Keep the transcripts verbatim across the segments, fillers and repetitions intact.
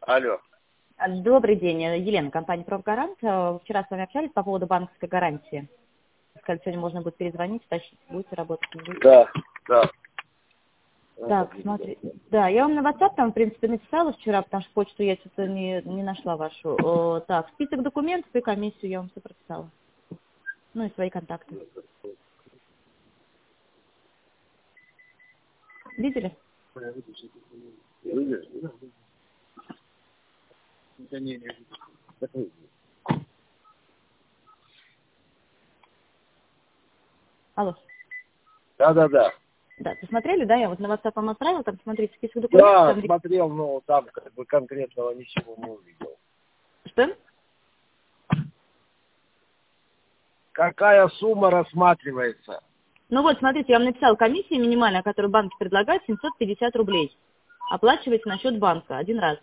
Алло. Добрый день, Елена, компания «Профгарант». Вчера с вами общались по поводу банковской гарантии. Сказали, сегодня можно будет перезвонить, уточнить, будете работать, не будете. Да, да. Так, смотри. Да, я вам на WhatsApp там, в принципе, написала вчера, потому что почту я что-то не, не нашла вашу. О, так, список документов и комиссию я вам все прописала. Ну и свои контакты. Видели? Алло. Да, да, да. Да, посмотрели, да? Я вот на WhatsApp вам отправила, там, смотрите, список документов. Да, Там... смотрел, но там как бы конкретного ничего не увидел. Что? Какая сумма рассматривается? Ну вот, смотрите, я вам написала, комиссия минимальная, которую банки предлагают, семьсот пятьдесят рублей. Оплачивается на счет банка один раз.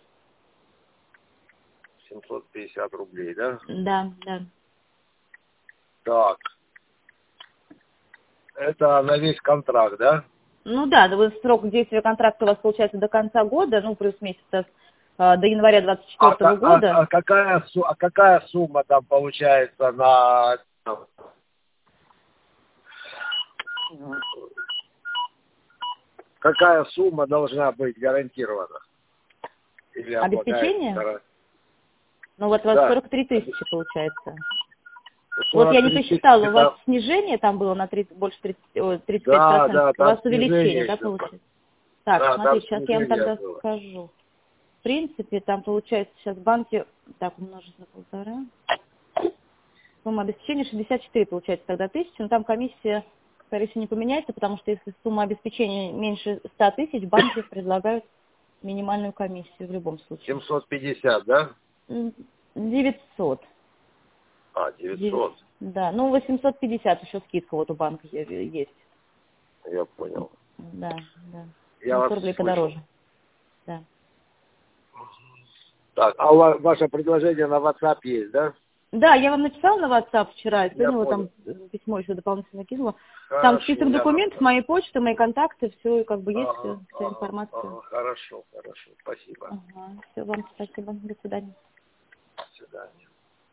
семьсот пятьдесят рублей, да? Да, да. Так. Это на весь контракт, да? Ну да, да, вот срок действия контракта у вас получается до конца года, ну плюс месяцев э, до января двадцать А, четвёртого а- года. а какая, су- а какая сумма там получается на... Какая сумма должна быть гарантирована? Или Обеспечение? облагается? Ну вот у вас Да. сорок три тысячи получается. Вот я не сорок три посчитала, тысячи у вас там- снижение там было на тридцать, больше тридцати, ой, тридцать пять Да, процентов, да, у там вас увеличение, снижение да, еще. получается? Так, Да, там смотрите, сейчас я вам снижение тогда было. скажу. В принципе, там получается сейчас в банке, так, умножить на полтора. Сумма обеспечения шестьдесят четыре получается тогда тысячи, но там комиссия, скорее всего, не поменяется, потому что если сумма обеспечения меньше ста тысяч, банки предлагают минимальную комиссию в любом случае. семьсот пятьдесят, да? М, девятьсот. А, девятьсот. Да, ну восемьсот пятьдесят еще скидка вот у банка е- есть. Я понял. Да, да. Я На вас сто рублей слышал. подороже. Да. Так, а у вас, ваше предложение на WhatsApp есть, да? Да, я вам написала на WhatsApp вчера, и Я сегодня вот понял. там э, письмо еще дополнительно кинула. Там Хорошо, список я... документов, мои почты, мои контакты, все как бы есть, Ага, все, вся ага, информация. ага. Хорошо, хорошо. Спасибо. Ага, все, вам спасибо, до свидания. До свидания.